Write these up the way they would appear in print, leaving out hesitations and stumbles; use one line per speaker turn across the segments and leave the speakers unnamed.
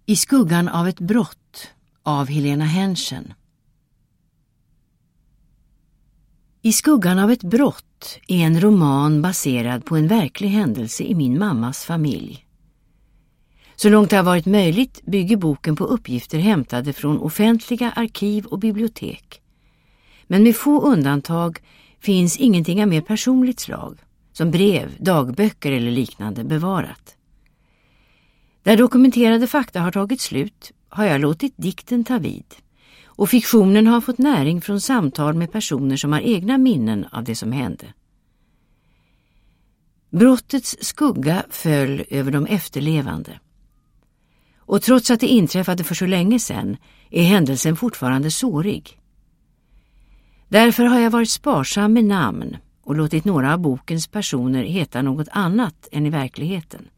I skuggan av ett brott av Helena Henschen. I skuggan av ett brott är en roman baserad på en verklig händelse i min mammas familj. Så långt det har varit möjligt bygger boken på uppgifter hämtade från offentliga arkiv och bibliotek. Men med få undantag finns ingenting av mer personligt slag, som brev, dagböcker eller liknande bevarat. Där dokumenterade fakta har tagit slut har jag låtit dikten ta vid, och fiktionen har fått näring från samtal med personer som har egna minnen av det som hände. Brottets skugga föll över de efterlevande. Och trots att det inträffade för så länge sedan är händelsen fortfarande sårig. Därför har jag varit sparsam med namn och låtit några av bokens personer heta något annat än i verkligheten.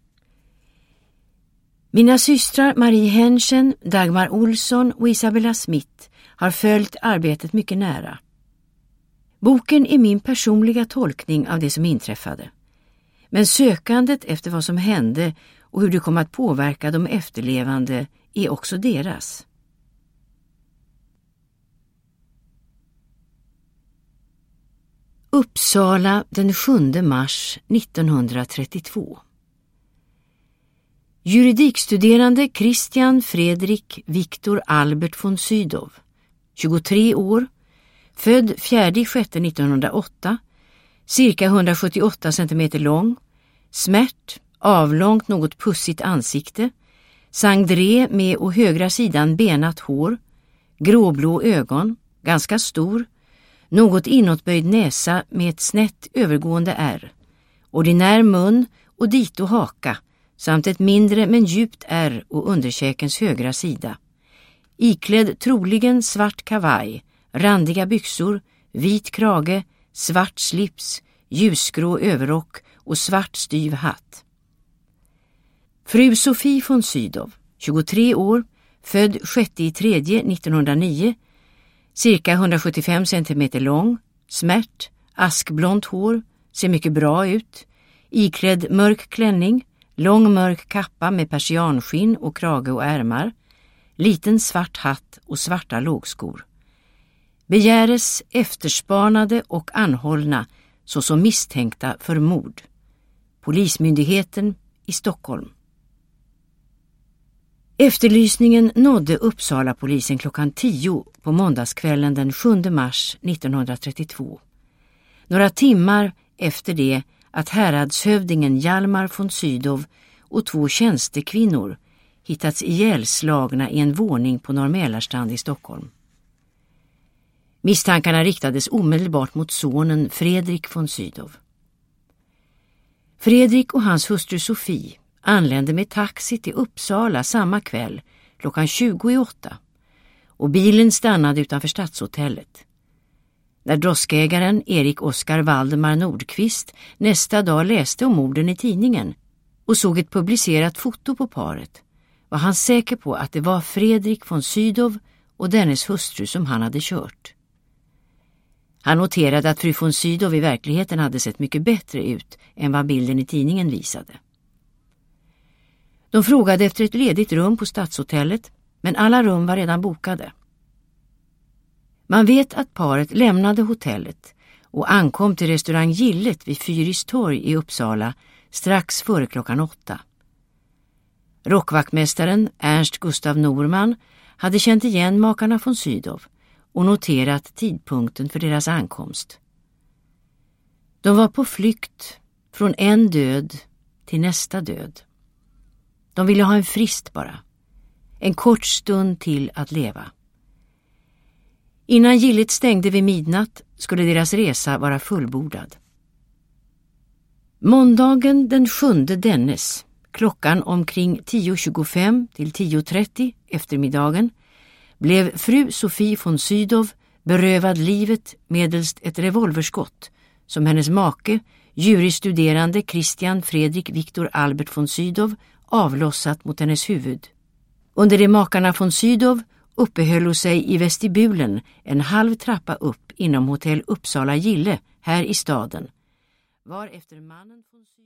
Mina systrar Marie Henschen, Dagmar Olsson och Isabella Smith har följt arbetet mycket nära. Boken är min personliga tolkning av det som inträffade. Men sökandet efter vad som hände och hur det kom att påverka de efterlevande är också deras. Uppsala den 7 mars 1932. Juridikstuderande Christian Fredrik Viktor Albert von Sydow, 23 år, född 4/6/1908, cirka 178 cm lång, smärt, avlångt något pussigt ansikte, sangdré med å högra sidan benat hår, gråblå ögon, ganska stor, något inåtböjd näsa med ett snett övergående ärr, ordinär mun och dito haka, samt ett mindre men djupt ärr och underkäkens högra sida. Iklädd troligen svart kavaj, randiga byxor, vit krage, svart slips, ljusgrå överrock och svart styv hatt. Fru Sofie von Sydow, 23 år, född 6/3/1909, cirka 175 cm lång, smärt, askblont hår, ser mycket bra ut, iklädd mörk klänning, lång mörk kappa med persianskinn och krage och ärmar, liten svart hatt och svarta lågskor. Begäres efterspanade och anhållna såsom misstänkta för mord. Polismyndigheten i Stockholm. Efterlysningen nådde Uppsala polisen klockan 10 på måndagskvällen den 7 mars 1932. Några timmar efter det att häradshövdingen Hjalmar von Sydow och 2 tjänstekvinnor hittats ihjälslagna i en våning på Norr Mälarstrand i Stockholm. Misstankarna riktades omedelbart mot sonen Fredrik von Sydow. Fredrik och hans hustru Sofie anlände med taxi till Uppsala samma kväll klockan 20:08 och bilen stannade utanför Stadshotellet. När droskägaren Erik Oskar Valdemar Nordqvist nästa dag läste om morden i tidningen och såg ett publicerat foto på paret var han säker på att det var Fredrik von Sydow och dennes hustru som han hade kört. Han noterade att fru von Sydow i verkligheten hade sett mycket bättre ut än vad bilden i tidningen visade. De frågade efter ett ledigt rum på Stadshotellet, men alla rum var redan bokade. Man vet att paret lämnade hotellet och ankom till restaurang Gillet vid Fyristorg i Uppsala strax före klockan 8. Rockvaktmästaren Ernst Gustav Norman hade känt igen makarna von Sydow och noterat tidpunkten för deras ankomst. De var på flykt från en död till nästa död. De ville ha en frist bara, en kort stund till att leva. Innan Gillet stängde vid midnatt skulle deras resa vara fullbordad. Måndagen den 7 dennes, klockan omkring 10:25 till 10:30 eftermiddagen, blev fru Sofie von Sydow berövad livet medelst ett revolverskott som hennes make, jurystuderande Christian Fredrik Viktor Albert von Sydow, avlossat mot hennes huvud. Under det makarna von Sydow uppehöll hon sig i vestibulen en halv trappa upp inom hotell Uppsala Gille här i staden. Var efter mannen von